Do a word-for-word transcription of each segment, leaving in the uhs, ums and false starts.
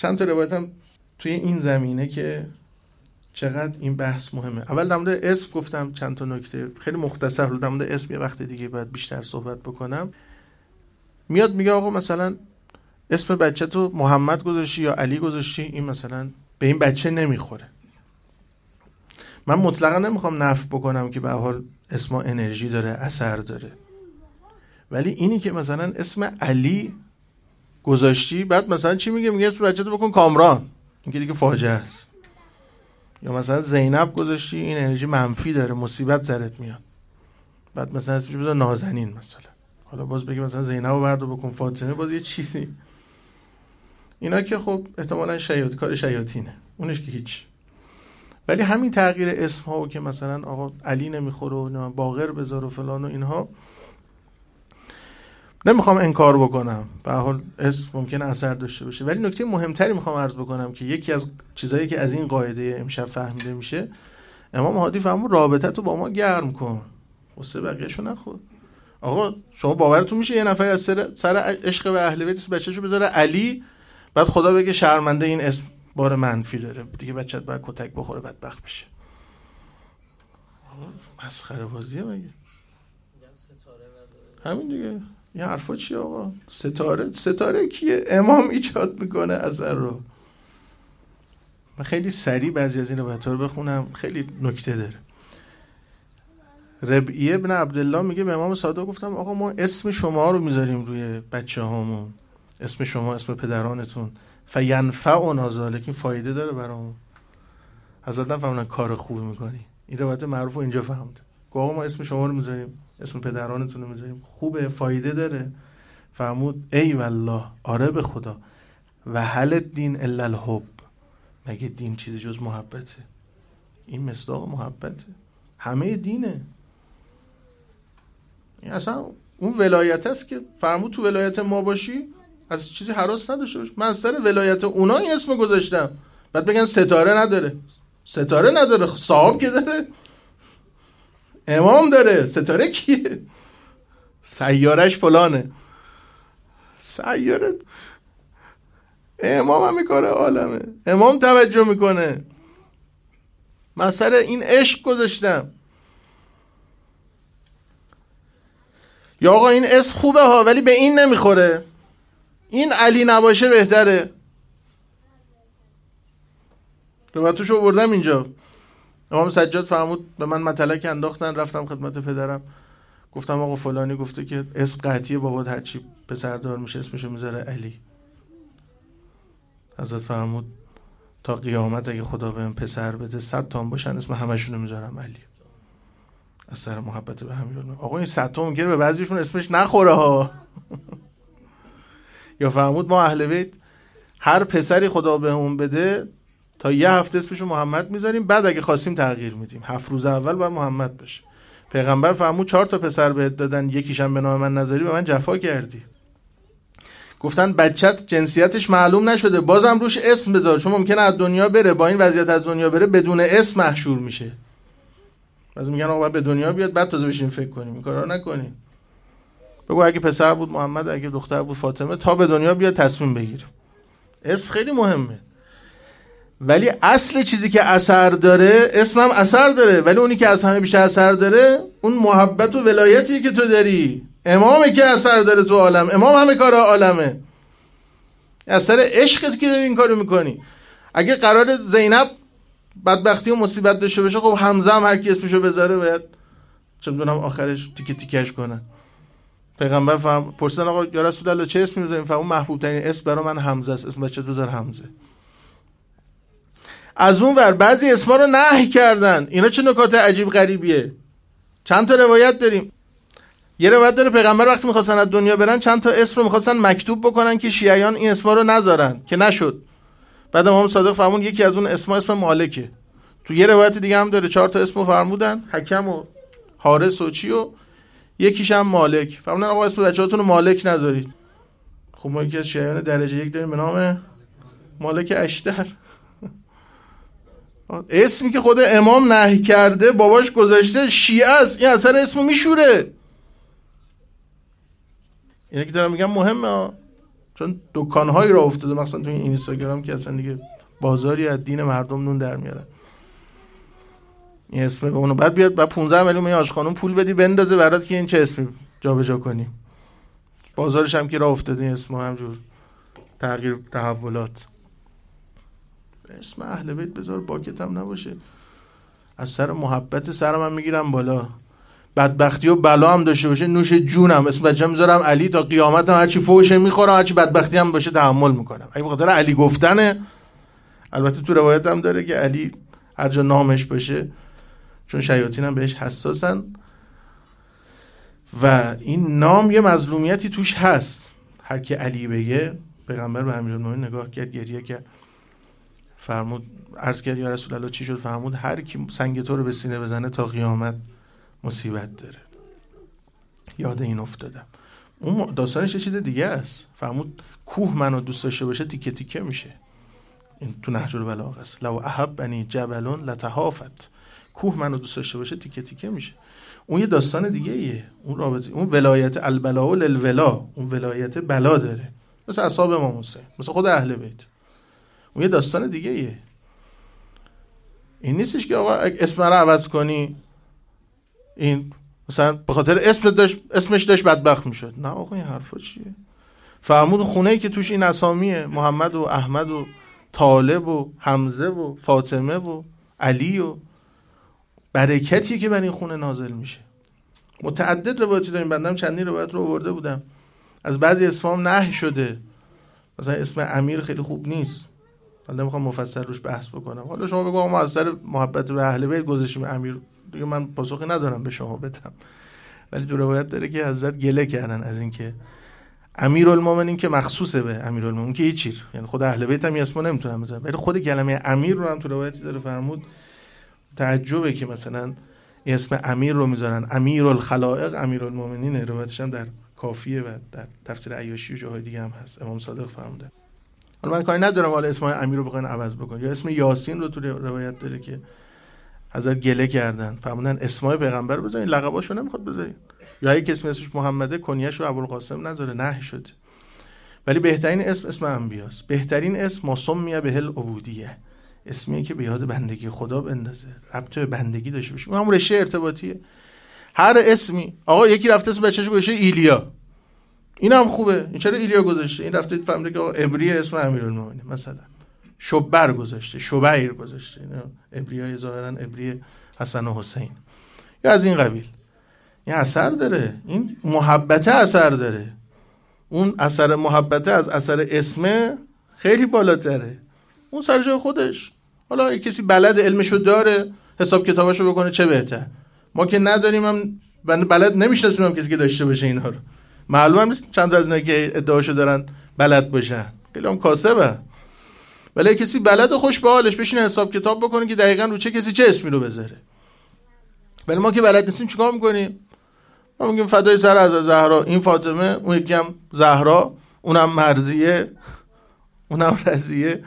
چند تا روایت هم توی این زمینه که چقدر این بحث مهمه. اول در مورد اسم گفتم چند تا نکته خیلی مختصر، رو در مورد اسم یه وقت دیگه باید بیشتر صحبت بکنم. میاد میگه آقا مثلا اسم بچه تو محمد گذاشتی یا علی گذاشتی، این مثلا به این بچه نمیخوره. من مطلقا نمیخوام نفی بکنم که به هر حال اسم انرژی داره، اثر داره، ولی اینی که مثلا اسم علی گذاشتی بعد مثلا چی میگه؟ میگه اسم بچه تو بکن کامران، این که دیگه فاجعه است. یا مثلا زینب گذاشتی، این انرژی منفی داره، مصیبت سرت میاد، بعد مثلا اسمش بذار نازنین مثلا، حالا باز بگی مثلا زینب رو بردار بکن فاطمه، باز یه چیزی. اینا که خب احتمالاً شیاط کار شیاطینه، اونش که هیچ. ولی همین تغییر اسم ها و که مثلا آقا علی نمیخوره و باقر بذار و فلان و اینها، نمیخوام انکار بکنم، به هر حال اسم ممکنه اثر داشته باشه، ولی نکته مهمتری میخوام عرض بکنم که یکی از چیزایی که از این قاعده امشب فهمیده میشه، امام هادی فرمود رابطه تو با ما گرم کن، واسه بقیه‌شو نخور. آقا شما باورتون میشه یه نفر از سر, سر عشق به اهل بیت بچه‌شو بذاره علی، بعد خدا بگه شرمنده این اسم بار منفی داره، دیگه بچه‌ت باید کتک بخوره بدبخت بشه؟ مسخره بازیه مگه؟ همین دیگه. این حرفا چیه آقا؟ ستاره ستاره کیه؟ امام ایجاد میکنه اثر رو. من خیلی سریع بعضی از این روایت‌ها رو بخونم، خیلی نکته داره. ربیعه ابن عبدالله میگه به امام صادق گفتم آقا ما اسم شما رو میذاریم روی بچه هامون، اسم شما، اسم پدرانتون، فینفعنا ذلک، این فایده داره برامون. حضرت هم فهمدن کار خوبی میکنی. این روایت معروف رو اینجا فهمد. گفت ما اسم شما رو میذاریم، اسم پدرانتون رو میذاریم، خوبه، فایده داره. فرمود ای والله، آره به خدا، و هل دین الا الحب، مگه دین چیزی جز محبته؟ این مصداق محبته، همه دینه. این اصلا اون ولایت است که فرمود تو ولایت ما باشی از چیزی هراس نداشته باش. من از سر ولایت اونا این اسم گذاشتم، بعد بگن ستاره نداره. ستاره نداره، صاحب که داره، امام داره، ستاره کیه؟ سیارش فلانه، سیاره امام هم میکنه، عالمه امام توجه میکنه. من سر این عشق گذاشتم. یا آقا این اسم خوبه ها ولی به این نمیخوره، این علی نباشه بهتره. روایتشو آوردم اینجا. امام سجاد فرمود به من مطلق انداختن، رفتم خدمت پدرم گفتم آقا فلانی گفته که اسم قطعی بابات هرچی پسردار میشه اسمشو میذاره علی. حضرت فرمود تا قیامت اگه خدا بهم پسر بده صد تا باشن اسم همشونو میذارم علی، از سر محبت به همین. آقا این صد تا ممکنه به بعضیشون اسمش نخوره ها. یا فرمود ما اهل بیت هر پسری خدا بهمون بده تا یه هفته اسمشو محمد میذاریم، بعد اگه خواستیم تغییر میدیم، هفت روز اول باید محمد بشه. پیغمبر فرمود چهار تا پسر بهت دادن یکیشم به نام من نذاری به من جفا کردی. گفتن بچت جنسیتش معلوم نشده بازم روش اسم بذار، چون ممکنه از دنیا بره، با این وضعیت از دنیا بره بدون اسم محشور میشه. بعضی میگن آقا به دنیا بیاد بعد تازه بشین فکر کنیم، این کارا نکنیم. بگو اگه پسر بود محمد، اگه دختر بود فاطمه، تا به دنیا بیاد تصمیم بگیر. اسم خیلی مهمه، ولی اصل چیزی که اثر داره اسم هم اثر داره، ولی اونی که از همه بیشتر اثر داره اون محبت و ولایتی که تو داری. امامه که اثر داره تو عالم، امام همه کار عالمه، اثر عشقت که داری این کارو میکنی. اگه قرار زینب بدبختی و مصیبت داشته باشه، خب حمزه هم هر کی اسمشو بذاره باید چه میدونم آخرش تیکه تیکش کنن. پیغمبر فهم پرسیدن آقا یا رسول الله چه اسمی میذاریم؟ فرمود محبوب ترین اسم برای من حمزه است، اسم بچت بذار حمزه. از اون ور بعضی اسما رو نهی کردن. اینا چه نکات عجیب غریبیه. چند تا روایت داریم. یه روایت داره پیغمبر وقتی می‌خواستن از دنیا برن چند تا اسم رو می‌خواستن مکتوب بکنن که شیعیان این اسما رو نذارن، که نشد. بعد امام صادق فرمود یکی از اون اسما اسم مالکه. تو یه روایت دیگه هم داره چهار تا اسمو فرمودن، حکم و حارس و چی و یکیش هم مالک. فرمودن آقا اسم بچه‌هاتون رو مالک نذارید. خب ما یکی از شیعیان درجه یک داریم به نام مالک اشتر. اسمی که خود امام نهی کرده باباش گذاشته شیعه است، این اثر اسمو میشوره. اینه که دارم میگم مهمه. چون دکان‌هایی را افتاده مثلا تو این اینستاگرام که اصلا دیگه بازاری از دین مردم نون در میارن. این اسم به اونو بعد بیاد بعد پانزده میلیون آج خانم پول بدی بندازه برات که این چه اسمی جابجا کنی. بازارش هم که راه افتاده اسم همجور تغییر تحولات. اسم اهل بیت بذار باکت هم نباشه. از سر محبت سرم هم میگیرم بالا. بدبختی و بلا هم داشته باشه نوش جونم اسم بچه‌م میذارم علی تا قیامت هم هرچی فوشه میخورم هرچی بدبختی هم باشه تحمل میکنم. اگه بخاطر علی گفتنه، البته تو روایت هم داره که علی هر جا نامش باشه چون شیاطین هم بهش حساسن و این نام یه مظلومیتی توش هست. هر کی علی بگه، پیغمبر به امیرالمومنین نگاه کرد گریه کرد فرمود عرض کرد یا رسول الله چی شد؟ فرمود هر کی سنگ تو رو به سینه بزنه تا قیامت مصیبت داره. یاد این افتادم. اون داستانش یه چیز دیگه است. فرمود کوه منو دوست داشته باشه تیکه تیکه میشه. این تو نهج البلاغه است. لو احبنی جبل لتهافت. کوه منو دوست داشته باشه تیکه تیکه میشه. اون یه داستان دیگه ایه. اون رابطه اون ولایت البلاء للولا، اون ولایت بلا داره. مثل اصحاب امام حسین، مثل خود اهل بیت. اون یه داستان دیگه ایه. این نیستش که آقا اسم رو عوض کنی این مثلا به خاطر اسم داشت اسمش داشت بدبخت میشد. نه آقا این حرفا چیه؟ فرمود خونه‌ای که توش این اسامیه محمد و احمد و طالب و حمزه و فاطمه و علی و برکتی که بر این خونه نازل میشه. متعدد روایتی داریم. بندم چندین روایت رو آورده بودم. از بعضی اسمام نهی شده. مثلا اسم امیر خیلی خوب نیست. حالا نمیخوام مفصل روش بحث بکنم. حالا شما بگو ما از سر محبت به اهل بیت گذاشتیم امیر، دیگه من پاسخی ندارم به شما بدم. ولی تو روایت داره که حضرت گله کردن از اینکه امیرالمومنین که مخصوصه به امیرالمومنین که هیچی، یعنی خود اهل بیت هم اسمو نمیتونن بذارن، ولی خود کلمه امیر رو هم تو روایتی داره. فرمود تعجبه که مثلا اسم امیر رو میذارن. امیرالخلائق امیرالمومنین. روایتش هم در کافیه و در تفسیر عیاشی و جاهای دیگه هم هست. امام صادق فرموده. حالا من کاری ندارم حالا اسم امیر رو بخواین عوض بکنید. یا اسم یاسین رو تو روایت داره که حضرت گله کردن فرمودن اسمای پیغمبر بذارین، لقباشو نمیخواد بذارین. یا اگه کسی اسمش محمده کنیه‌شو ابوالقاسم نذاره، نهی شده. ولی بهترین اسم اسم انبیاست. بهترین اسم ماسمیه به العبودیه، اسمیه که به یاد بندگی خدا بندازه، ربط به بندگی داشته باشه. اون هم رشته ارتباطیه. هر اسمی آقا یکی رفته اسم بچه‌شو گذاشته ایلیا، این هم خوبه. این چرا ایلیا گذاشته؟ این رفته فهمیده که آقا عبری اسم امیرالمومنین، مثلا شبر گذاشته، شبیر گذاشته. اینا عبریای ظاهرا عبری حسن و حسین یا از این قبیل. این اثر داره. این محبت اثر داره. اون اثر محبت از اثر اسم خیلی بالاتره. اون سر جای خودش. حالا اگه کسی بلد علمشو داره حساب کتابشو بکنه چه بهتر. ما که نداریم، هم بلد نمیشناسیم هم کسی که داشته باشه اینا رو. معلومه نیست چند تا از اینا که ادعاشو دارن بلد باشن. خیلی هم کاسبه. ولی کسی بلد و خوش به حالش بشینه حساب کتاب بکنه که دقیقاً رو چه کسی چه اسمی رو بذاره. ولی ما که بلد نیستیم چیکار میکنیم؟ ما میگیم فدای سر از زهرا، این فاطمه، اون یکی هم زهرا، اونم مرضیه، اونم رضیه.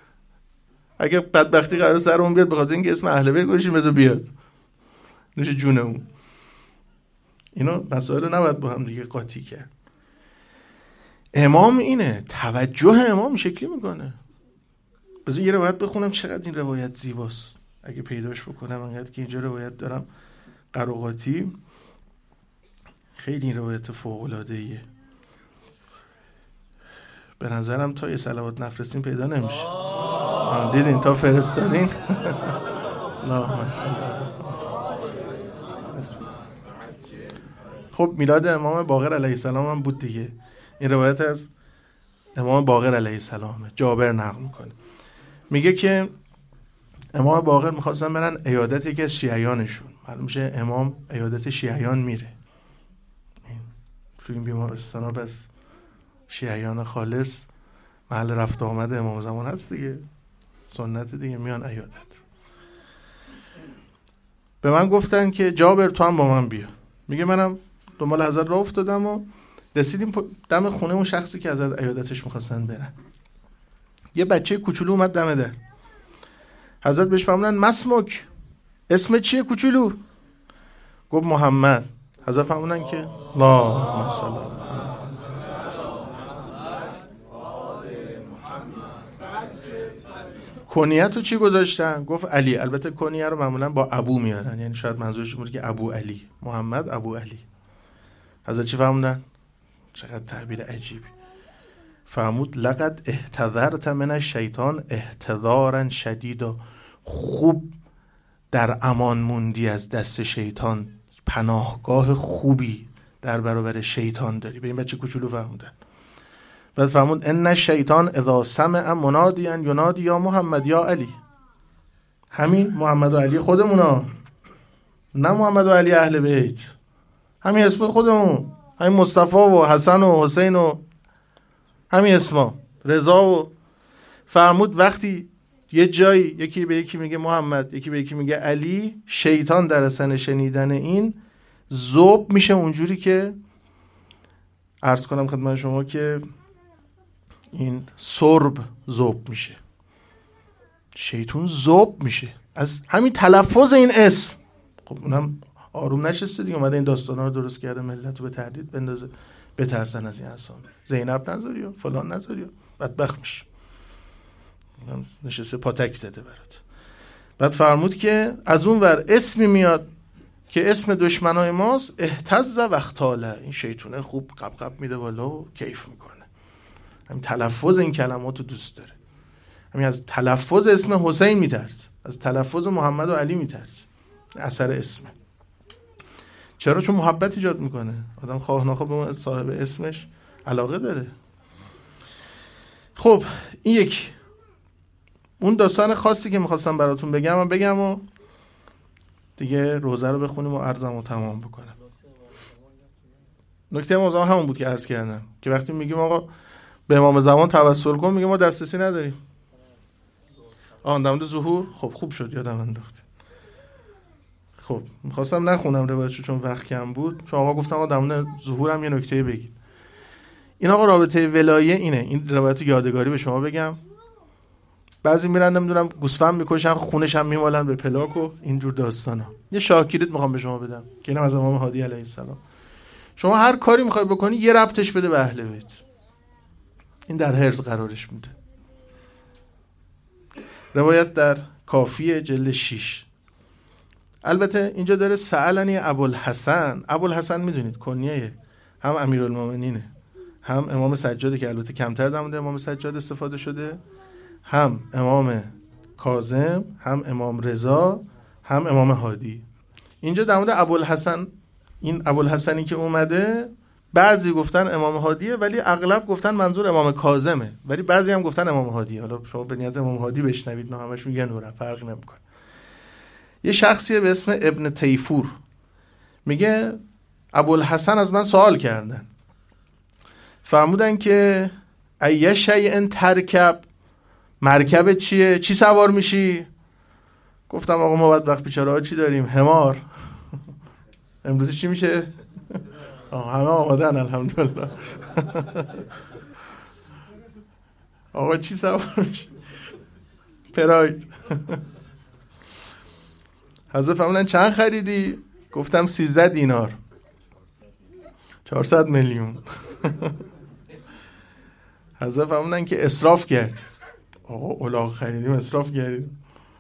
اگه بدبختی قرار سرمون بیاد به خاطر اینکه اسم اهل بیت گوشیم بذار بیاد نوش جونمون. اینا مسائل نباید با هم دیگه قاطی کرد. امام اینه، توجه امام شکلی میکنه. بذار یه روایت بخونم چقدر این روایت زیباست. اگه پیداش بکنم انقدر که اینجا روایت دارم قراقاتی، خیلی این روایت فوق‌العاده‌ایه. به نظرم تا یه صلوات نفرستین پیدا نمیشه. دیدین تا فرستادین. خب میلاد امام باقر علیه السلام هم بود دیگه. این روایت از امام باقر علیه السلامه. جابر نقل میکنه، میگه که امام باقر میخواستن برن عیادت یکی از شیعیانشون. معلوم میشه امام عیادت شیعیان میره. تو این بیمارستان ها بس شیعیان خالص محل رفت آمد امام زمان هست دیگه، سنت دیگه، میان عیادت. به من گفتن که جابر تو هم با من بیا. میگه منم دنبال حضرت راه افتادم و رسیدیم دم خونه اون شخصی که حضرت عیادتش میخواستن برن. یه بچه کوچولو اومد دم در. حضرت بهش فرمودن مسمک، اسم چیه کوچولو؟ گفت محمد. حضرت فرمودن که لا مثلا کنیت رو چی گذاشتن؟ گفت علی. البته کنیه رو معمولا با ابو میارن، یعنی شاید منظورش بود که ابو علی، محمد ابو علی. حضرت چی فرمودن؟ چقدر تعبیر عجیبی. فرمود لقد احتذرت من الشیطان احتذارا شدیدا. خوب در امان موندی از دست شیطان، پناهگاه خوبی در برابر شیطان داری. به این بچه کوچولو فرمودن. بعد فرمود ان الشیطان اذا سمع منادیا ینادی یا محمد یا علی. همین محمد و علی خودمونا، نه محمد و علی اهل بیت، همین اسم خودمون، همین مصطفی و حسن و حسین و همین اسما، رضا. و فرمود وقتی یه جایی یکی به یکی میگه محمد، یکی به یکی میگه علی، شیطان در اثر شنیدن این ذوب میشه، اونجوری که عرض کنم خدمت شما که این سرب ذوب میشه، شیطان ذوب میشه از همین تلفظ این اسم. خب اونم آروم نشسته دیگه، اومده این داستانا رو درست کرده ملت رو به تردید بندازه، بترسن از این اسامی. زینب نذاری و فلان نذاری و بدبخت میشه. نشسته پاتک زده برات. بعد فرمود که از اون ور اسمی میاد که اسم دشمنای ماست، اهتز و اختاله. این شیطونه خوب قبقب میده بالا و کیف میکنه. همین تلفظ این کلمات رو دوست داره. همین از تلفظ اسم حسین میترس، از تلفظ محمد و علی میترس. اثر اسمه. چرا؟ چون محبت ایجاد میکنه. آدم خواه نخواه به صاحب اسمش علاقه داره. خب این یک اون داستان خاصی که میخواستم براتون بگم من بگم و دیگه روزه رو بخونیم و عرضم رو تمام بکنم. نکته موضوع همون بود که عرض کردم که وقتی میگیم آقا به امام زمان توسل کن، میگیم ما دسترسی نداریم. آن در مورد ظهور خب خوب شد یادم انداخت. خب میخواستم نخونم روایتشو چون وقت کم بود، چون آقا گفتم آقا در مورد ظهورم یه نکته بگید. این آقا رابطه ولایه اینه. این روایت یادگاری به شما بگم. بعضی میرن نمیدونم گوسفند میکشن، خونش هم میمالن به پلاک و اینجور داستانا. یه شاکریت میخوام به شما بدم که اینم از امام هادی علیه السلام. شما هر کاری میخوای بکنی یه ربطش بده به اهل بیت. این در حرز قرارش میده. روایت در کافیه جلد شش. البته اینجا داره سألنی ابوالحسن. ابوالحسن میدونید کنیه هم امیرالمومنینه، هم امام سجاده که البته کمتر در مورد امام سجاد استفاده شده، هم امام کاظم، هم امام رضا، هم امام هادی. اینجا در مورد ابوالحسن، این ابوالحسنی که اومده، بعضی گفتن امام هادیه ولی اغلب گفتن منظور امام کاظمه، ولی بعضی هم گفتن امام هادی. حالا شما به نیت امام هادی بشنوید، نه همشون یه نوره، فرق نمیکنه. یه شخصیه به اسم ابن تیفور میگه ابوالحسن از من سوال کردن، فرمودن که ایه شیء ترکب، مرکب چیه؟ چی سوار میشی؟ گفتم آقا ما بدبخت بیچاره ها چی داریم؟ حمار. امروزی چی میشه؟ همه آمادن الحمدلله. آقا چی سوار میشی؟ پراید. حضرت فرمودن چند خریدی؟ گفتم سیزده دینار، چهارصد میلیون. حضرت فرمودن که اسراف کرد. آقا الاغ خریدیم اسراف کردیم.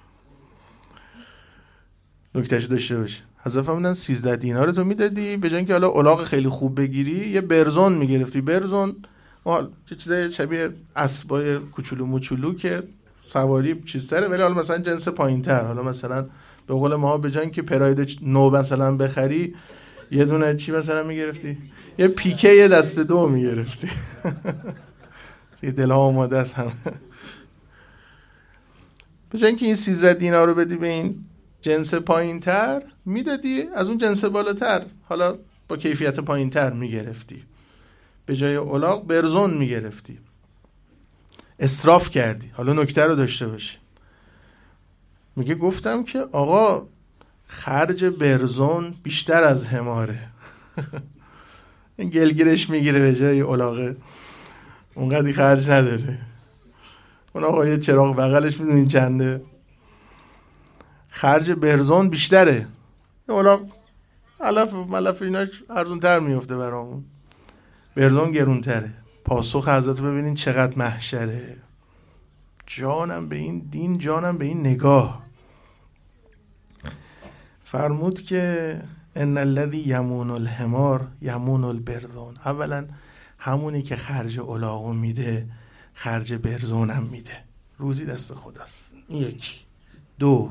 نکتهش داشته باشه. حضرت فرمودن سیزده دینار تو میدادی، به جای اینکه حالا الاغ خیلی خوب بگیری یه برزون میگرفتی. برزون حالا چه چیزای شبیه اسبای کوچولو موچولو که سواری چیز سره، ولی حالا مثلا جنس پایین‌تر. حالا مثلا به قول ما به جای اینکه پراید نو مثلا بخری، یه دونه چی مثلا میگرفتی؟ یه پیکه یه دست دو میگرفتی. یه دلها آماده است هم. به جای اینکه این سیزده دینار رو بدی به این جنس پایین تر، میدادی از اون جنس بالاتر، حالا با کیفیت پایین تر میگرفتی. به جای الاغ برزون میگرفتی. اسراف کردی. حالا نکته رو داشته باشی. میگه گفتم که آقا خرج برزون بیشتر از حماره. این گلگیرش میگیره به جای الاغه، اونقدی خرج نداره. اون آقا یه چراغ بغلش میدونین چنده؟ خرج برزون بیشتره. الاغ علف ملف اینا ارزون تر میفته برامون، برزون گرون تره. پاسخ حضرت ببینین چقدر محشره. جانم به این دین، جانم به این نگاه. فرمود که ان الذی یمون الحمار یمون البرزون. اولا همونی که خرج الاغو میده خرج برزونم میده، روزی دست خداست. این یکی. دو،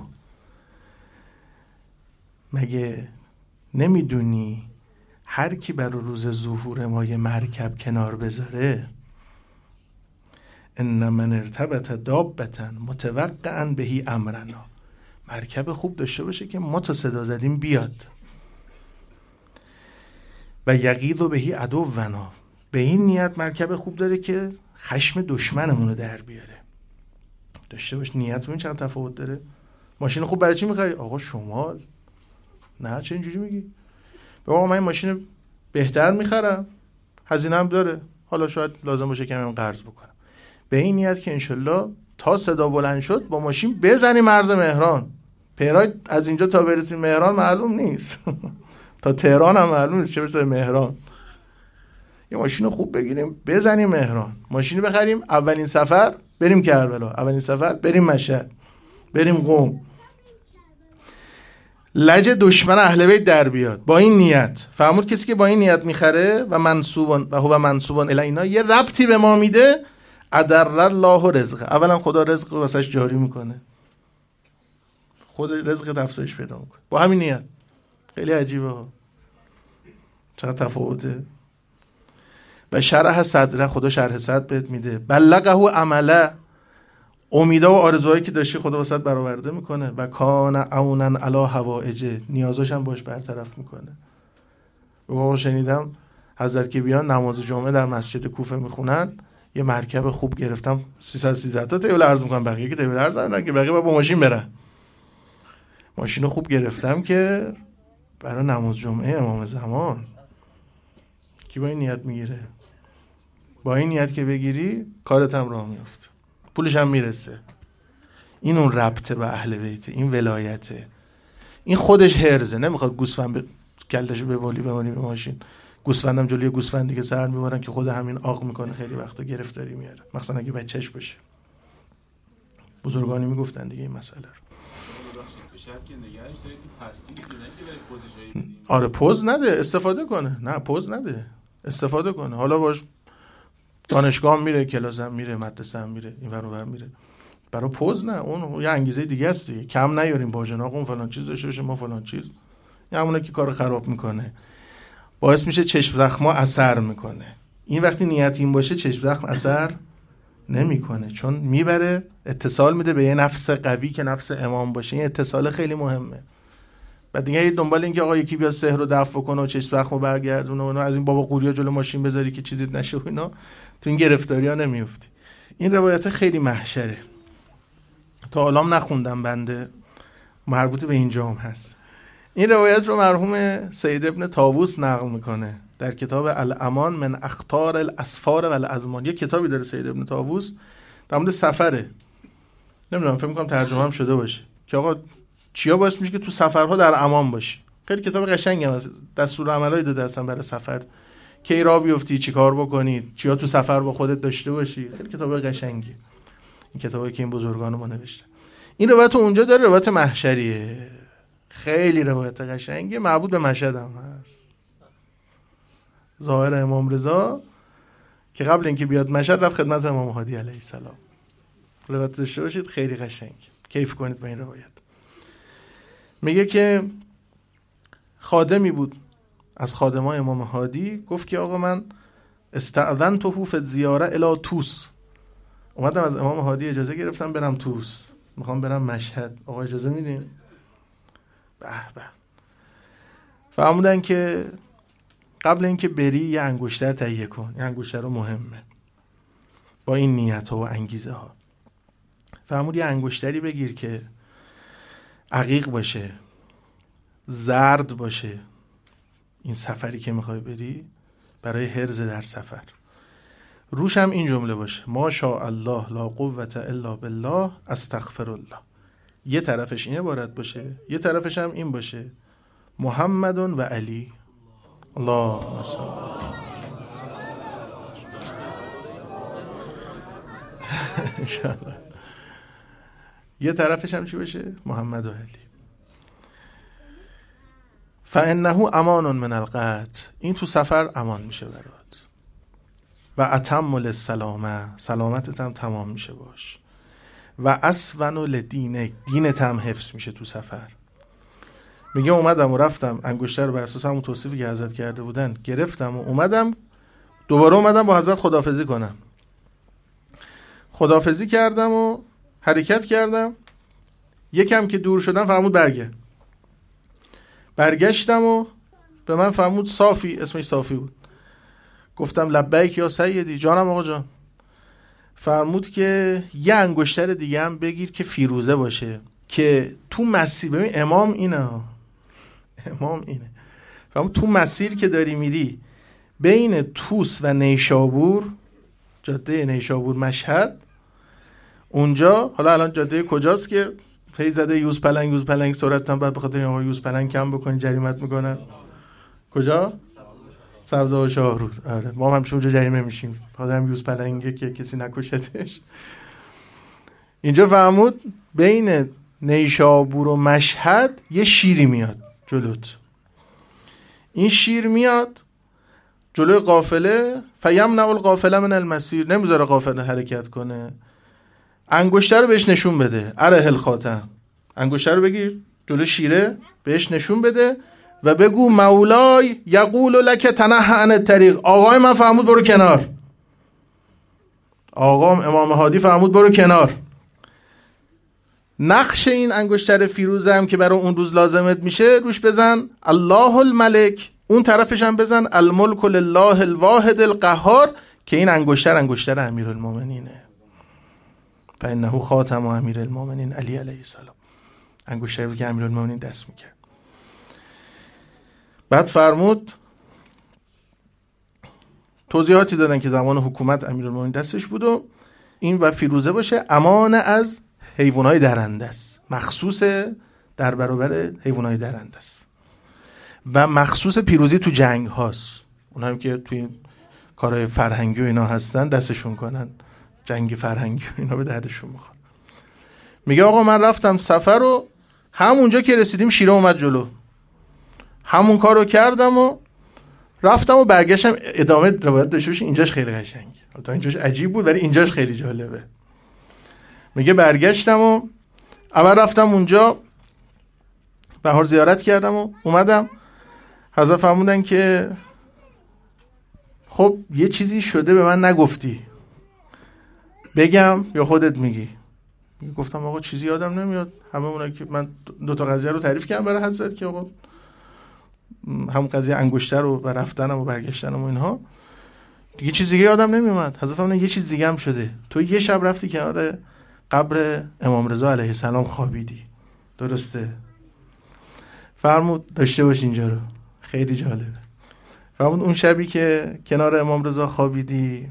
مگه نمیدونی هر کی برای روز ظهور ما یه مرکب کنار بذاره، ان من ارتبط دابتا متوقعا بهی امرنا، مرکب خوب داشته باشه که ما تا صدا زدیم بیاد. و یغیظ بهی عدونا، به این نیت مرکب خوب داره که خشم دشمنمون رو در بیاره. داشته باش نیت. ببین چقدر تفاوت داره. ماشین خوب برای چی میخری؟ آقا شمال. نه چه اینجوری میگی؟ بابا من این ماشین بهتر میخرم، هزینه هم داره، حالا شاید لازم باشه کمی قرض بکنم. به این نیت که انشالله تا صدا بلند شد با ماشین بزنیم مرز مهران. پیرای از اینجا تا برسیم مهران معلوم نیست تا تهران هم معلوم نیست، چه برسه مهران. یه ماشین خوب بگیریم بزنیم مهران، ماشین بخریم اولین سفر بریم کربلا، اولین سفر بریم مشهد، بریم قم، لج دشمن اهل بیت در بیاد. با این نیت فرمود کسی که با این نیت میخره و منسوبان و هو منسوبان الینا، یه ربطی به ما میده، ادر الله رزق. اولا خدا رزق رو واسش جاری میکنه، خود رزق افزایش پیدا میکنه با همین نیت. خیلی عجیبه ها، چقدر تفاوته. و شرح صدره، خدا شرح صدر بهت میده. بلغه عمله، امیدا و آرزوهایی که داشتی خدا واسط برآورده میکنه. و کان عونا علی حوائج، نیازاش هم باش برطرف میکنه. واقعا شنیدم حضرت که بیان نماز جمعه در مسجد کوفه میخونن، یه مرکب خوب گرفتم سیصد و سیزده تا تیول عرض میکنم، بقیه که تیول عرض نمیکنن که بقیه با ماشین برن. ماشین خوب گرفتم که برای نماز جمعه امام زمان. کی با این نیت میگیره؟ با این نیت که بگیری کارت هم راه میفته، پولش هم میرسه. این اون ربطه به اهل بیته، این ولایته. این خودش هرزه، نمیخواد گوسفند به کلشو ببالی بمانی به ماشین. گوسفندم جلوی گوسفند دیگه سر میبرن که خود همین آق میکنه، خیلی وقتا گرفتاری میاره، مثلا اگه بچهش باشه. بزرگانی میگفتن دیگه این مسئله رو. آره پوز نده، استفاده کنه. نه پوز نده، استفاده کنه. حالا باش دانشگاه میره، کلاس هم میره، مدرسه هم میره، این ور اون ور میره. برای پوز نه، اون یه انگیزه دیگه است دیگه. کم نیاریم باجنا، اون فلان چیز داشته باشه، ما فلان چیز. این همونه که کارو خراب میکنه، باعث میشه چشم زخما اثر میکنه. این وقتی نیت این باشه چشم زخم اثر نمیکنه، چون میبره اتصال میده به یه نفس قوی که نفس امام باشه. این اتصال خیلی مهمه. بعد دیگه دنبال این که آقا یکی بیاد سحر رو دفع کنه و چشم زخمو برگردونه و از این بابا قوریا جلو ماشین بذاری که چیزی نشه و اینا، تو این گرفتاری‌ها نمیافتی. این روایت خیلی محشره، تا الان نخوندم بنده، مربوط به اینجا هم هست. این روایت رو مرحوم سید ابن طاووس نقل میکنه در کتاب الامان من اخطار الاسفار و الازمان. یه کتابی داره سید ابن طاووس در مورد سفره، نمیدونم فکر میکنم ترجمه هم شده باشه، که آقا چیا باعث میشه که تو سفرها در امان باشی. خیلی کتاب قشنگه، مثلا دستور عملایی داده اصلا برای سفر، کی راه بیفتی، چی کار بکنی، چیا تو سفر با خودت داشته باشی. خیلی کتاب قشنگی این کتابی که این بزرگان ما نوشتن. این روایت اونجا داره، روایت محشریه، خیلی روایت قشنگه، مربوط به مشهد هم هست. ظاهر امام رضا که قبل اینکه بیاد مشهد رفت خدمت امام هادی علیه السلام. روایت داشته باشید، خیلی قشنگ، کیف کنید با این روایت. میگه که خادمی بود از خادمای امام هادی، گفت که آقا من استأذنته فی الزیاره الی توس، اومدم از امام هادی اجازه گرفتم برم توس، میخوام برم مشهد، آقا اجازه میدین؟ به به. فرمودن که قبل اینکه بری یه انگشتر تهیه کن، یه انگشتر رو مهمه با این نیت ها و انگیزه ها. فرمود یه انگشتری بگیر که عقیق باشه، زرد باشه، این سفری که میخوای بری برای حرز در سفر، روش هم این جمله باشه ما شاء الله لا قوة الا بالله استغفر الله. یه طرفش این عبارت باشه، یه طرفش هم این باشه محمد و علی. الله انشاءالله. یه طرفش هم چی بشه؟ محمد و علی. فانه امان من القطع، این تو سفر امان میشه برات. و اتم للسلامه، سلامتت هم تمام میشه باش. و اسون لدینک، دینت هم حفظ میشه تو سفر. میگه اومدم و رفتم انگشتر رو بر اساس همون توصیفی که حضرت کرده بودن گرفتم و اومدم دوباره اومدم با حضرت خداحافظی کنم. خداحافظی کردم و حرکت کردم. یکم که دور شدم فرمود برگه. برگشتم و به من فرمود صافی، اسمش صافی بود. گفتم لبیک یا سیدی، جانم آقا جان. فرمود که یه انگشتر دیگه هم بگیر که فیروزه باشه، که تو مسیر، ببین امام اینه، امام اینه. فرمود تو مسیر که داری میری بین توس و نیشابور، جاده نیشابور مشهد، اونجا حالا الان جاده کجاست که پی زده یوز پلنگ یوز پلنگ سرعت هم بعد بخاطر آقا یوز پلنگ کم بکنی جریمت میکنن. کجا؟ سبزه و شاهرود. آره ما هم چون اونجا جریمه میشیم، آدم یوز پلنگه که کسی نکشتش. اینجا فرمود بین نیشابور و مشهد یه شیری میاد جلوت. این شیر میاد جلوی قافله، فیمنع القافله من المسیر، نمیذاره قافله حرکت کنه. انگشتر رو بهش نشون بده، علیه الخاتم، انگشتر رو بگیر جلو شیره بهش نشون بده و بگو مولای یقول لک تنح عن الطریق، آقای من فرمود برو کنار، آقام امام هادی فرمود برو کنار. نقش این انگشتر فیروزه هم که برای اون روز لازمت میشه روش بزن الله الملک، اون طرفش هم بزن الملک لله الواحد القهار، که این انگشتر انگشتر امیرالمومنینه. فانه خاتم امیرالمومنین علی علیه السلام، انگشتری که امیرالمومنین دست میکرد. بعد فرمود توضیحاتی دادن که زمان حکومت امیرالمومنین دستش بود و این و فیروزه باشه، امان از حیوانات درنده است، مخصوص در برابر حیوانات درنده است و مخصوص پیروزی تو جنگ هاست. اون هم که توی کارهای فرهنگی و اینا هستن دستشون کنن، جنگ فرهنگی و اینا به دردشون میخواد. میگه آقا من رفتم سفر و همونجا که رسیدیم شیره اومد جلو، همون کارو کردم و رفتم و برگشتم. ادامه روایت داشته باشه، اینجاش خیلی قشنگه، تا اینجاش عجیب بود ولی اینجاش خیلی جالبه. میگه برگشتم و اول رفتم اونجا بهار زیارت کردم و اومدم. حضرت فرمودن که خب یه چیزی شده به من نگفتی، بگم یا خودت میگی؟ گفتم آقا چیزی یادم نمیاد، همه اونا که من دو تا قضیه رو تعریف کردم برای حضرت که آقا همون قضیه انگشتر رو و رفتنم و برگشتنم و اینها، دیگه چیز دیگه یادم نمیومد. حضرت فرمودن یه چیز دیگه هم شده، تو یه شب رفتی کنار قبر امام رضا علیه السلام خوابیدی، درسته؟ فرمود داشته باش اینجا رو، خیلی جالبه. فرمود اون شبی که کنار امام رضا خوابیدی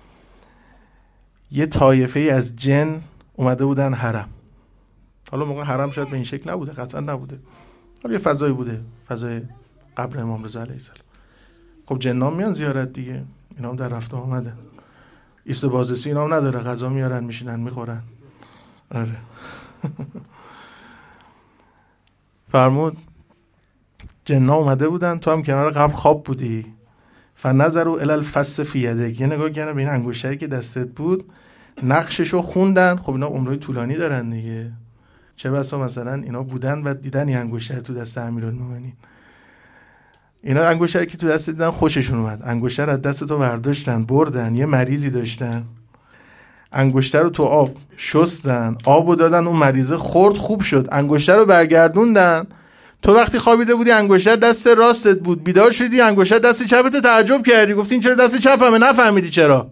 یه طایفه از جن اومده بودن حرم. حالا موقع حرم شاید به این شکل نبوده، قطعا نبوده، حالا یه فضایی بوده، فضای قبر امام رضا علیه السلام. خب جنام میان زیارت دیگه، اینا هم در رفته آمده، ایست بازرسی اینا هم نداره، غذا میارن میشینن میخورن. آره. فرمود جنا اومده بودن، تو هم کنار قبر خواب بودی، فنظروا الی الفس فی یدک، یه نگاه کردن به این انگشتری که دستت بود، نقششو خوندن. خب اینا عمرای طولانی دارن دیگه، چه بسا مثلا اینا بودن و دیدن این انگشتر تو دست امیرالمومنین، اینا انگشتری که تو دست دیدن خوششون اومد، انگشتر از دست تو برداشتن بردن. یه مریضی داشتن، انگشتر رو تو آب شستن، آبو دادن اون مریضه خورد خوب شد، انگشتر رو برگردوندن. تو وقتی خوابیده بودی انگشتر دست راستت بود، بیدار شدی انگشتر دست چپت، تعجب کردی گفتی این چرا دست چپمه، نفهمیدی چرا.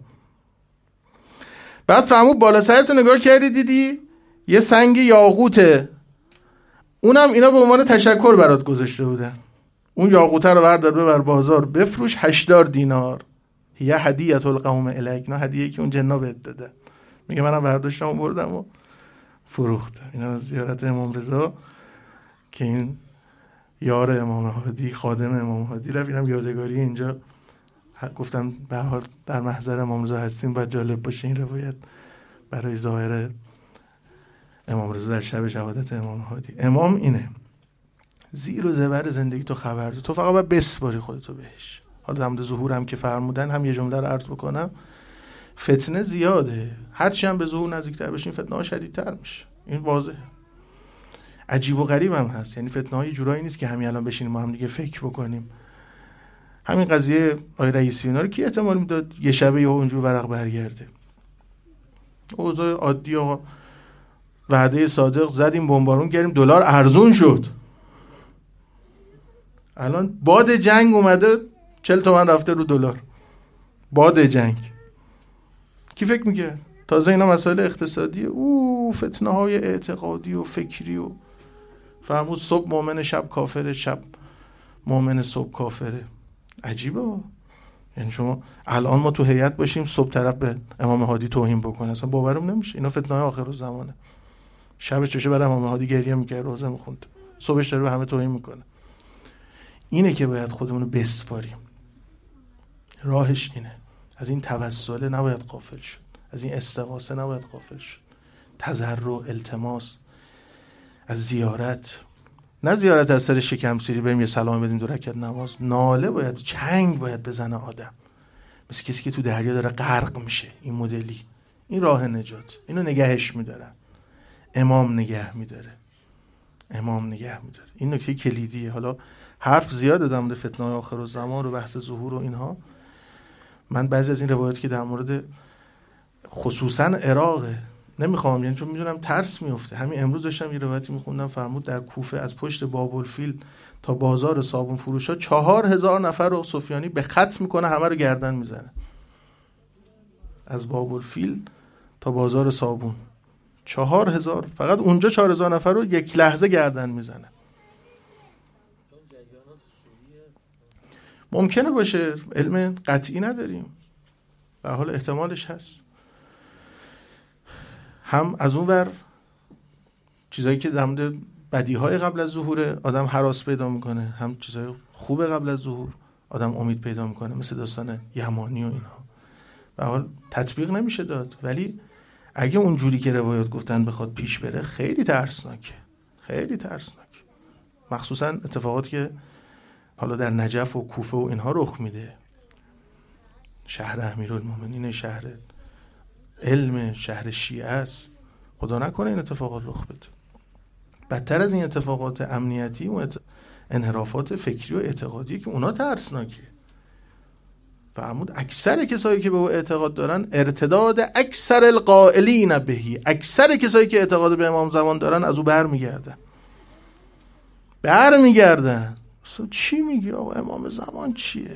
بعد فهمود بالا سرت نگاه کردی دیدی یه سنگ یاقوته، اونم اینا به عنوان تشکر برات گذاشته بودن. اون یاقوته رو بردار ببر بازار بفروش، هشتاد دینار، یه هدیه القوم الیک، نه هدیه که اون جنا بهت داده. میگه منم برداشتم و بردم و فروختم. اینا از زیارت امام رضا که این یار امام هادی، خادم امام هادی رفت. اینم یادگاری اینجا گفتم به هر حال در محضر امام رضا هستیم باید جالب باشه این روایت برای ظاهر امام رضا در شب شهادت امام هادی. امام اینه زیر و زبر زندگی تو خبر ده، تو فقط باید بسپاری خودتو بهش. حالا در مورد ظهور هم که فرمودن هم یه جمله رو عرض بکنم، فتنه زیاده، هرچی هم به ظهور نزدیکتر بشین فتنه ها شدیدتر میشه، این واضحه. عجیب و غریب هم هست، یعنی فتنه های جورایی نیست که همین الان بشینیم ما هم دیگه فکر بکنیم. همین قضیه آقای رئیسی اینا رو کی احتمال میداد یه شبه یه اونجور ورق برگرده؟ اوضاع عادی آقا، وعده صادق زدیم بمبارون کردیم دلار ارزون شد، الان باد جنگ اومده چهل تومن رفته رو دلار، باد جنگ. کی فکر میگه تازه اینا مسائل اقتصادیه، او فتنه های اعتقادی و فکری و فرمود صبح مؤمن شب کافره، شب مؤمن صبح کافره. عجیبه. یعنی شما الان ما تو هیئت باشیم صبح طرف به امام هادی توهین بکنه، اصلا باورم نمیشه. اینا فتنه های آخرالزمانه. شب چشه برای امام هادی گریه میکرد، روزه میخوند، صبحش داره به همه توهین میکنه. اینه که باید خودمونو بسپاریم، راهش اینه. از این توسله نباید غافل شد، از این استغاثه نباید غافل شد، تضرع، التماس، از زیارت، نه زیارت از سر شکم سیری بریم یه سلام بدیم دو رکعت نماز، ناله باید، چنگ باید بزنه آدم، مثل کسی که تو دریا داره غرق میشه. این مدلی، این راه نجات، اینو نگهش میدارن، امام نگه میداره، امام نگه میداره. این نکته کلیدیه. حالا حرف زیاده در مورد فتنه آخرالزمان و بحث ظهور و اینها. من بعضی از این روایات که در مورد خصوصا عراق نمیخوام، یعنی چون میدونم ترس میفته. همین امروز داشتم یه روایتی میخوندم، فرمود در کوفه از پشت بابالفیل تا بازار صابون فروشا چهار هزار نفر رو سفیانی به خط میکنه، همه رو گردن میزنه. از بابالفیل تا بازار صابون چهار هزار، فقط اونجا چهار هزار نفر رو یک لحظه گردن میزنه. ممکنه باشه، علم قطعی نداریم، به حال احتمالش هست. هم از اون ور چیزایی که در مورد بدیهای قبل از ظهور آدم هراس پیدا میکنه، هم چیزای خوب قبل از ظهور آدم امید پیدا میکنه، مثل داستان یمانی و اینها. به حال تطبیق نمیشه داد، ولی اگه اونجوری که روایات گفتن بخواد پیش بره خیلی ترسناکه، خیلی ترسناک. مخصوصا اتفاقاتی که حالا در نجف و کوفه و اینها رخ میده، شهر امیرالمومنین، شهر علم، شهر شیعه است. خدا نکنه این اتفاقات رخ بده. بدتر از این اتفاقات امنیتی و انحرافات فکری و اعتقادی که اونا ترسناکه. فرمود اکثر کسایی که به او اعتقاد دارن ارتداد اکثر القائلین بهی، اکثر کسایی که اعتقاد به امام زمان دارن از او برمیگردن، برمیگردن. چی میگی آقا امام زمان چیه؟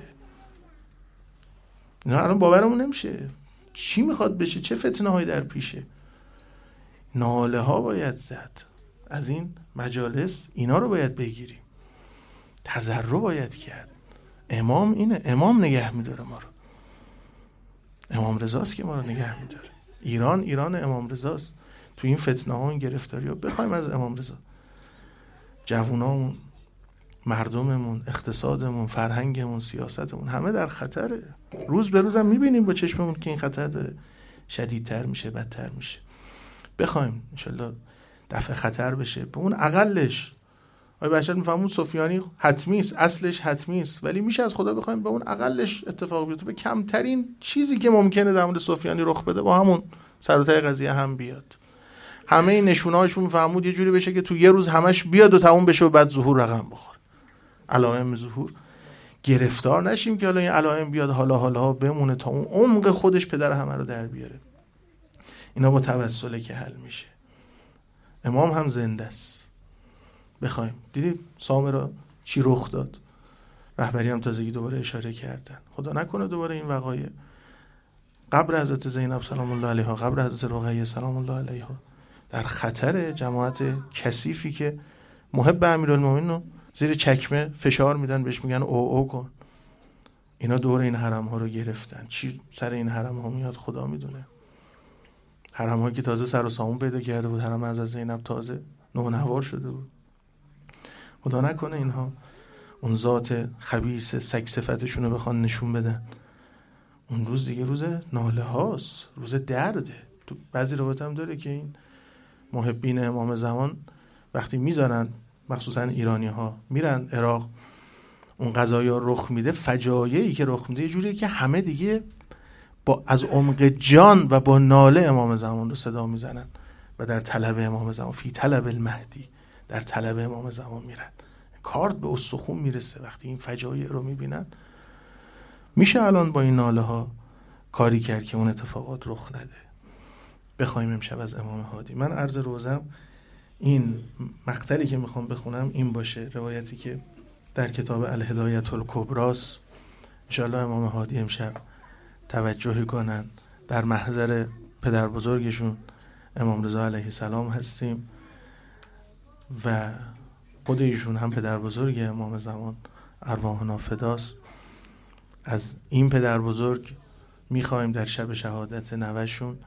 نه الان باورمون نمیشه. چی میخواد بشه؟ چه فتنه هایی در پیشه؟ ناله ها باید زد از این مجالس، اینا رو باید بگیریم، تضرع باید کرد. امام اینه، امام نگه میداره ما رو، امام رضاست که ما رو نگه میداره. ایران ایران امام رضاست. تو این فتنه ها و این گرفتاری ها بخوایم از امام رضا، جوونامون، مردممون، اقتصادمون، فرهنگمون، سیاستمون همه در خطره. روز به روز هم میبینیم با چشممون که این خطر داره شدیدتر میشه، بدتر میشه. بخوایم انشالله دفع خطر بشه، به اون اقلش آقای بشر میفهمون سفیانی حتمی است، اصلش حتمی است، ولی میشه از خدا بخوایم به اون اقلش اتفاق بیفته، به کمترین چیزی که ممکنه در مورد سفیانی رخ بده با همون سر و ته قضیه هم بیاد. همه این نشونه‌هاشون میفهمود یه جوری بشه که تو یه روز همش بیاد و تموم بشه و بعد ظهور رقم بخوره. علائم ظهور گرفتار نشیم که حالا این علائم بیاد حالا حالا بمونه تا اون عمق خودش پدر همه رو در بیاره. اینا با توسله که حل میشه. امام هم زنده است. بخوایم دیدید سامرا چی رخ داد؟ رهبری هم تازگی دوباره اشاره کردن. خدا نکنه دوباره این وقایع قبر حضرت زینب سلام الله علیها، قبر حضرت رقیه سلام الله علیها در خطر. جماعت کثیفی که محب امیرالمومنین رو زیر چکمه فشار میدن، بهش میگن او او کن. اینا دور این حرم ها رو گرفتن. چی سر این حرم ها میاد خدا میدونه. حرم هایی که تازه سر و سامون پیدا کرده بود، حرم حضرت زینب تازه نونوار شده بود. خدا نکنه اینها اون ذات خبیث سگ صفتشون رو بخوان نشون بدن. اون روز دیگه روز ناله هاست، روز درده. تو بعضی روایت هم داره که این محبین امام زمان وقتی میزنن، مخصوصا ایرانی ها میرن عراق، اون قضایا رخ میده، فجایعی که رخ میده یه جوریه که همه دیگه با از عمق جان و با ناله امام زمان رو صدا میزنن و در طلب امام زمان، فی طلب المهدی، در طلب امام زمان میرن. کارد به استخون میرسه وقتی این فجایع رو میبینن. میشه الان با این ناله ها کاری کرد که اون اتفاقات رخ نده. بخوایم امشب از امام هادی. من عرض روزم این مقطعی که میخوام بخونم این باشه، روایتی که در کتاب الهدایة الکبراست. انشاءالله امام هادی امشب توجه کنن. در محضر پدر بزرگشون امام رضا علیه السلام هستیم و خود ایشون هم پدر بزرگ امام زمان، ارواحنا فداست. از این پدر بزرگ میخوایم در شب شهادت نوشون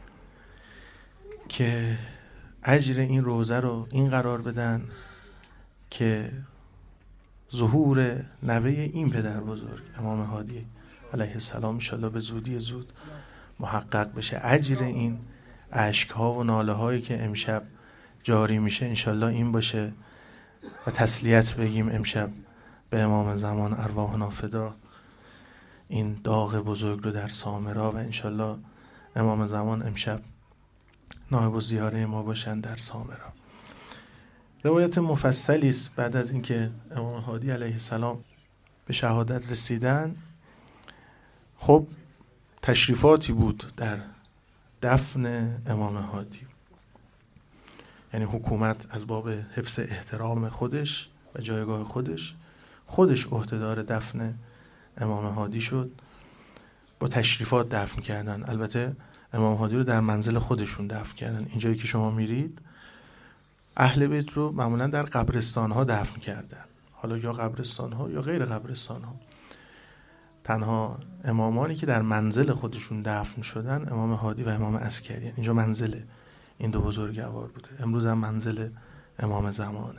که اجر این روزه رو این قرار بدن که ظهور نوه این پدر بزرگ امام هادی علیه السلام انشالله به زودی زود محقق بشه. اجر این اشک ها و ناله هایی که امشب جاری میشه انشالله این باشه و تسلیت بگیم امشب به امام زمان ارواحنا فدا، این داغ بزرگ رو در سامرا، و انشالله امام زمان امشب نایب الزیاره ما باشن در سامرا. روایت مفصلی است. بعد از اینکه امام هادی علیه السلام به شهادت رسیدن، خب تشریفاتی بود در دفن امام هادی، یعنی حکومت از باب حفظ احترام خودش و جایگاه خودش خودش عهدهدار دفن امام هادی شد. با تشریفات دفن کردن. البته امام هادی رو در منزل خودشون دفن کردن. اینجایی که شما میرید اهل بیت رو معمولا در قبرستان ها دفن کردن، حالا یا قبرستان ها یا غیر قبرستان ها. تنها امامانی که در منزل خودشون دفن شدن امام هادی و امام عسکری. اینجا منزل این دو بزرگوار بوده. امروز هم منزل امام زمانه.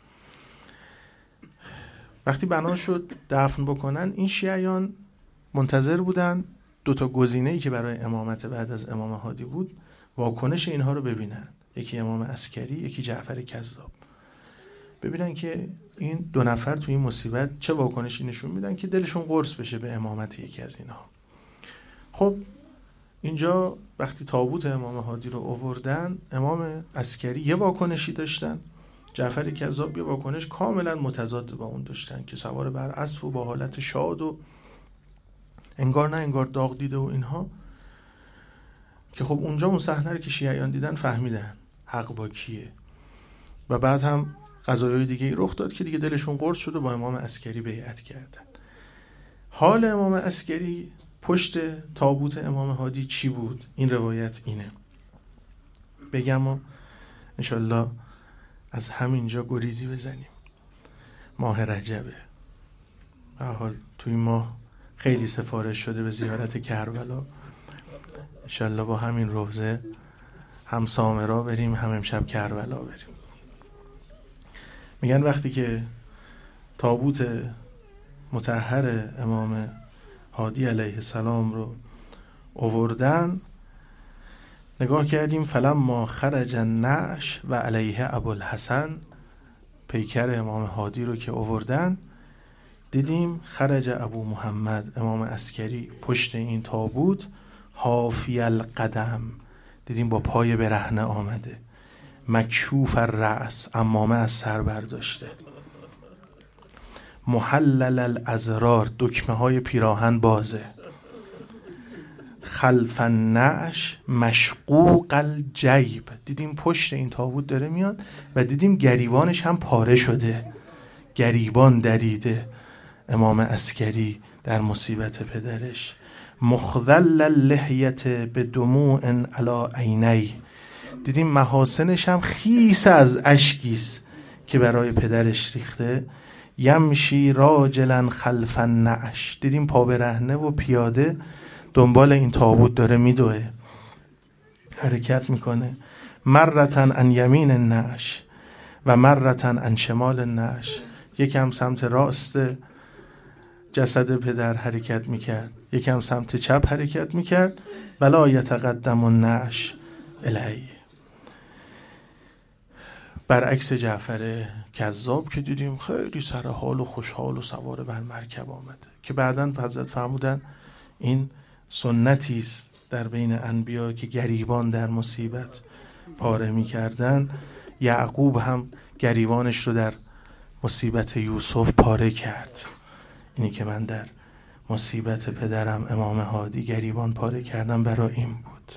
وقتی بنا شد دفن بکنن، این شیعیان منتظر بودن دو تا گزینه‌ای که برای امامت بعد از امام هادی بود واکنش اینها رو ببینن، یکی امام عسکری، یکی جعفر کذاب، ببینن که این دو نفر توی این مصیبت چه واکنشی نشون میدن که دلشون قرص بشه به امامت یکی از اینها. خب اینجا وقتی تابوت امام هادی رو آوردن، امام عسکری یه واکنشی داشتن، جعفر کذاب یه واکنش کاملا متضاد با اون داشتن که سوار بر اسب و با حالت شاد و انگار نه انگار داغ دیده و اینها، که خب اونجا اون صحنه رو که شیعیان دیدن فهمیدن حق با کیه و بعد هم قضایای دیگه رخ داد که دیگه دلشون قرص شد و با امام عسکری بیعت کردن. حال امام عسکری پشت تابوت امام هادی چی بود؟ این روایت اینه، بگم و انشالله از همینجا گریزی بزنیم. ماه رجبه، به حال توی ماه خیلی سفارش شده به زیارت کربلا. انشالله با همین روزه هم سامرا بریم هم امشب کربلا بریم. میگن وقتی که تابوت مطهر امام هادی علیه السلام رو آوردن، نگاه کردیم فلما خرج النعش و علیه ابوالحسن، پیکر امام هادی رو که آوردن، دیدیم خرج ابو محمد امام عسکری پشت این تابوت، حافی القدم، دیدیم با پای برهنه آمده، مکشوف الرأس، عمامه از سر برداشته، محلل الازرار، دکمه های پیراهن بازه، خلف النعش مشقوق الجیب، دیدیم پشت این تابوت داره میاد و دیدیم گریبانش هم پاره شده، گریبان دریده امام عسکری در مصیبت پدرش، مخذل اللحیت به دموع علی عینی، دیدیم محاسنش هم خیس از اشکیست که برای پدرش ریخته، یمشی راجلا خلف النعش، دیدیم پا برهنه و پیاده دنبال این تابوت داره میدوه، حرکت میکنه، مرتن عن یمین النعش و مرتن عن شمال النعش، یکم سمت راست جسد پدر حرکت میکرد، یکم سمت چپ حرکت میکرد، ولا یتقدم النعش الیه. برعکس جعفر کذاب که دیدیم خیلی سر حال و خوشحال و سوار بر مرکب آمده، که بعداً حضرت فرمودن این سنتی است در بین انبیا که گریبان در مصیبت پاره می کردن. یعقوب هم گریبانش رو در مصیبت یوسف پاره کرد. اینی که من در مصیبت پدرم امام هادی گریبان پاره کردم برای این بود.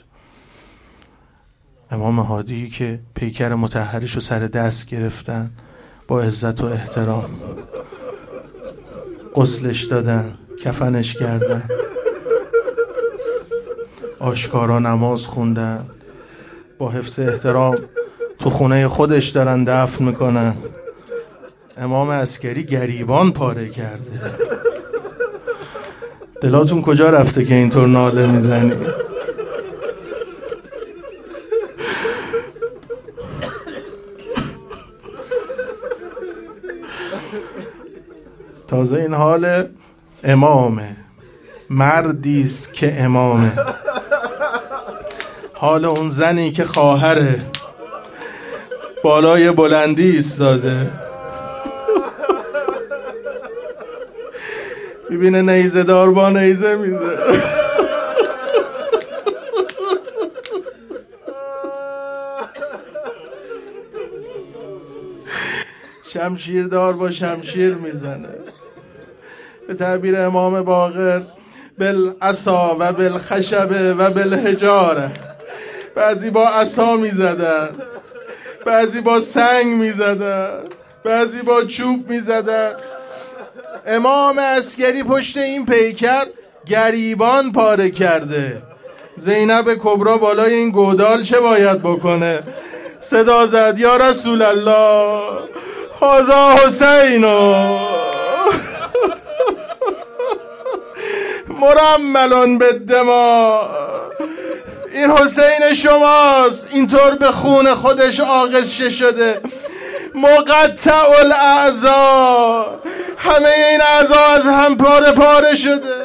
امام هادی که پیکر مطهرش رو سر دست گرفتن، با عزت و احترام غسلش دادن، کفنش کردن، آشکارا نماز خوندن، با حفظ احترام تو خونه خودش دارن دفن میکنن. امام عسکری گریبان پاره کرده. دلاتون کجا رفته که اینطور ناله میزنی؟ تازه این حال امامه، مردیست که امامه. حال اون زنی که خواهره، بالای بلندی ایستاده، ببینه نیزه دار با نیزه میزه، شمشیر دار با شمشیر میزنه. به تعبیر امام باقر بالعصا و بالخشب و بالحجاره. بعضی با عصا میزدن، بعضی با سنگ میزدن، بعضی با چوب میزدن. امام عسکری پشت این پیکر گریبان پاره کرده. زینب کبرا بالای این گودال چه باید بکنه؟ صدا زد یا رسول الله هذا حسینو مرملون بالدماء. این حسین شماست، اینطور به خون خودش آغشته شده، مقطع الاعضا، همه این اعضا از هم پاره پاره شده.